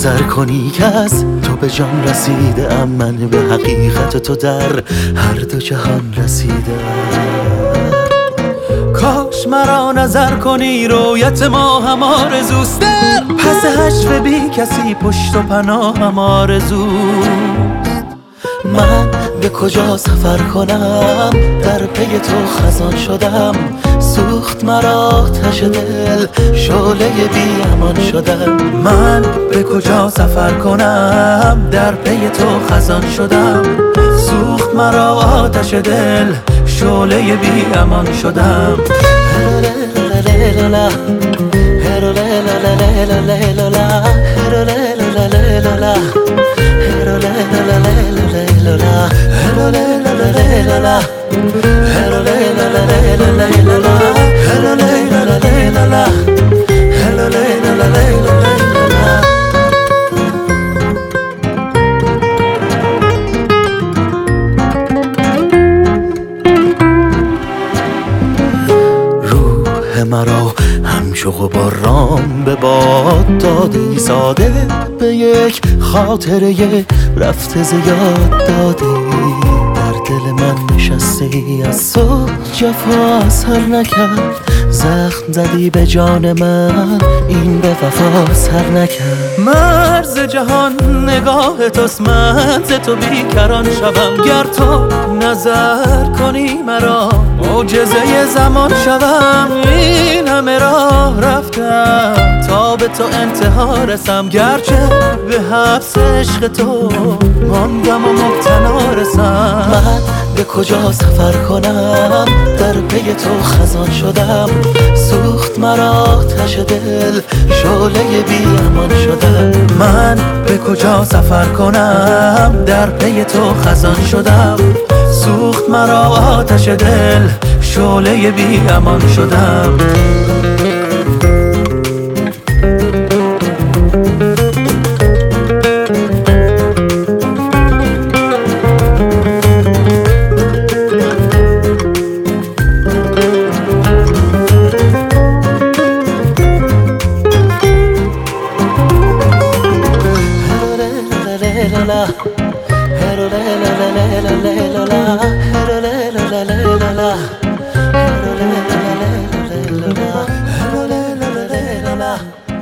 نظر کنی که از تو به جان رسیده ام، من به حقیقت تو در هر دو جهان رسیده. کاش مرا نظر کنی رویت ما هم آرزوست، در پس حشو بی کسی پشت و پناه هم آرزوست. من به کجا سفر کنم در پی تو خزان شدم، سوخت مرا آتش دل شعله بی امان شدم. من به کجا سفر کنم در پی تو خزان شدم، سوخت مرا آتش دل شعله بی امان شدم. روح مرا همچو غباران به باد داده ای، ساده به یک خاطره رفته زیاد داده ای. در دل من نشسته ای، از صبح جفا اثر نکرد، زخم زدی به جان من، این به وفا سر نکرد. مرز جهان نگاه توست، من ز تو بیکران شوم، گر تو نظر کنی مرا معجزه زمان شوم. این همه راه رفتم تا به تو انتها رسم، گرچه به حبس عشق تو ماندم و مبتلا رسم. من به کجا سفر کنم در پی تو خزان شدم، سوخت مرا آتش دل شعله بی امان شدم. من به کجا سفر کنم در پی تو خزان شدم، سوخت مرا آتش دل شعله بی امان شدم. La